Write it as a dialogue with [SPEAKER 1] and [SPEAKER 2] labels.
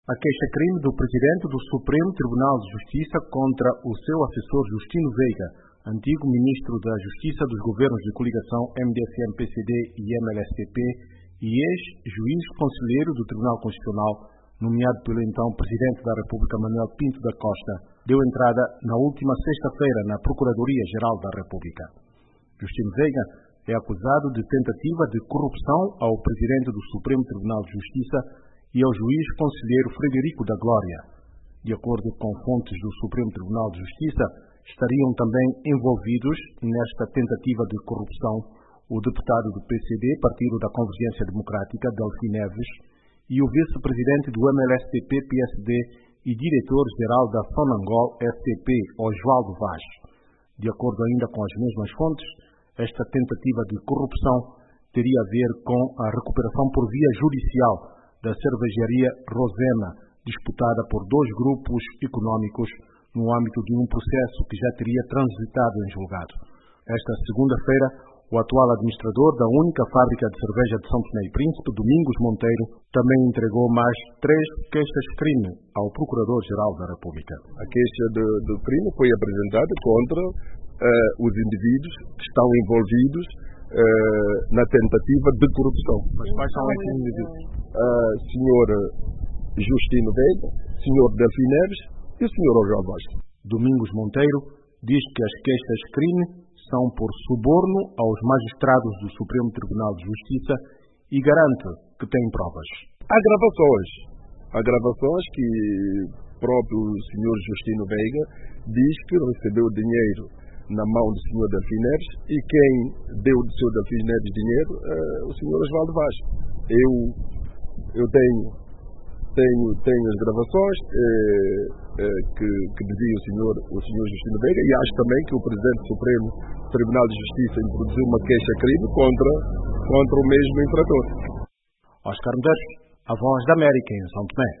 [SPEAKER 1] A queixa-crime do presidente do Supremo Tribunal de Justiça contra o seu assessor Justino Veiga, antigo ministro da Justiça dos governos de coligação MDSM-PCD e MLSTP e ex-juiz conselheiro do Tribunal Constitucional, nomeado pelo então Presidente da República Manuel Pinto da Costa, deu entrada na última sexta-feira na Procuradoria-Geral da República. Justino Veiga é acusado de tentativa de corrupção ao Presidente do Supremo Tribunal de Justiça e ao juiz conselheiro Frederico da Glória. De acordo com fontes do Supremo Tribunal de Justiça, estariam também envolvidos nesta tentativa de corrupção o deputado do PCD, Partido da Convergência Democrática, Delfim Neves, e o vice-presidente do MLSTP-PSD e diretor-geral da Sonangol STP, Oswaldo Vaz. De acordo ainda com as mesmas fontes, esta tentativa de corrupção teria a ver com a recuperação por via judicial da cervejaria Rosena, disputada por dois grupos econômicos no âmbito de um processo que já teria transitado em julgado. Esta segunda-feira, o atual administrador da única fábrica de cerveja de São Tomé e Príncipe, Domingos Monteiro, também entregou mais 3 queixas-crime ao Procurador-Geral da República.
[SPEAKER 2] A queixa do crime foi apresentada contra os indivíduos que estão envolvidos na tentativa de corrupção.
[SPEAKER 1] Mas quais são esses indivíduos?
[SPEAKER 2] Senhor Justino Veiga, senhor Delfim Neves e o senhor Oswaldo Vaz.
[SPEAKER 1] Domingos Monteiro diz que as queixas-crime são por suborno aos magistrados do Supremo Tribunal de Justiça e garante que tem provas.
[SPEAKER 2] Há gravações que o próprio senhor Justino Veiga diz que recebeu dinheiro na mão do senhor Delfim Neves e quem deu do senhor Delfim Neves dinheiro o senhor Oswaldo Vaz. Eu tenho as gravações que dizia o senhor Justino Veiga e acho também que o Presidente do Supremo Tribunal de Justiça introduziu uma queixa-crime contra o mesmo infrator.
[SPEAKER 1] Oscar Medeiros, a Voz da América em São Tomé.